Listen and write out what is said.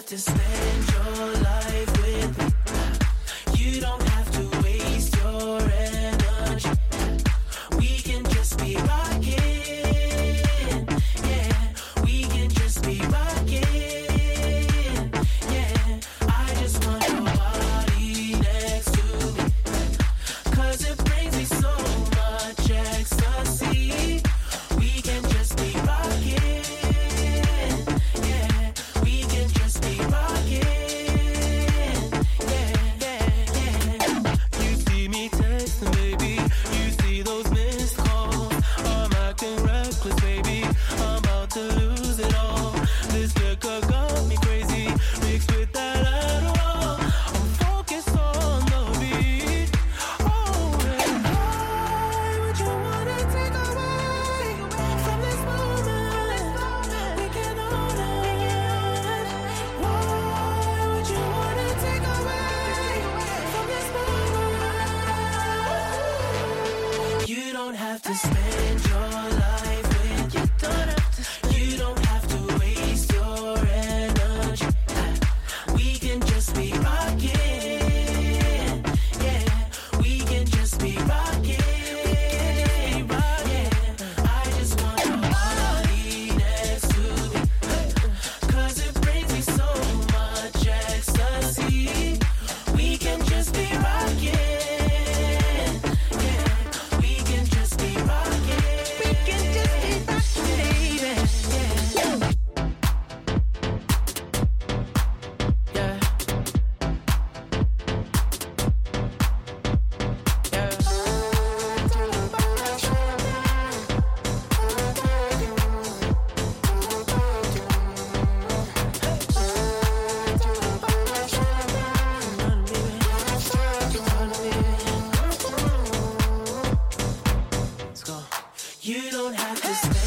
to spend your life with me. You don't have to waste your energy. We can just be rocking. Yeah, we can just be rocking. Yeah, I just want your body next to me, 'cause it brings me so much ecstasy. We can just be rocking. Yeah, we can just be rocking. Yeah, yeah, yeah. You see me texting, baby. You see those missed calls. I'm acting reckless, baby. I'm about to lose it all. This liquor got me crazy, mixed with that Adderall. I'm focused on the beat. Oh, and why would you wanna take away from this moment? We can own it. Why would you wanna take away from this moment? You don't have to spend your life with. You don't have to waste your energy. We can just be rocking. Yeah, we can just be rocking. Yeah, I just want your body next to me, 'cause it brings me so much ecstasy. We can just be rocking. Yeah, we can just be rocking. We can just be rocking, baby. Yeah. Let's go. You don't have to stay.